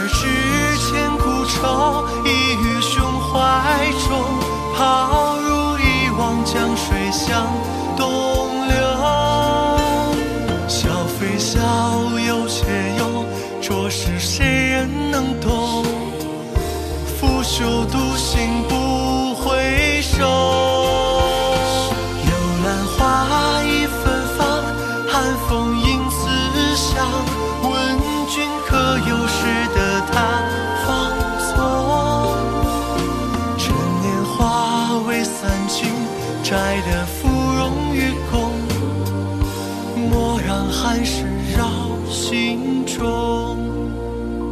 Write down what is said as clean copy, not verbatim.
知千古愁，已于胸怀中，抛入一汪江水向东流。笑非笑，忧且忧，着实谁人能懂？拂袖独行不回首。幽兰花已芬芳，寒风迎思乡。问君可有识得他芳踪？趁年华为散尽，摘得芙蓉与共。蓦然寒事绕心中。